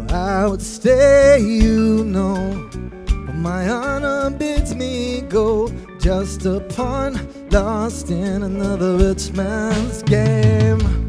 I would stay, you know, but my honor bids me go. Just a pawn lost in another rich man's game.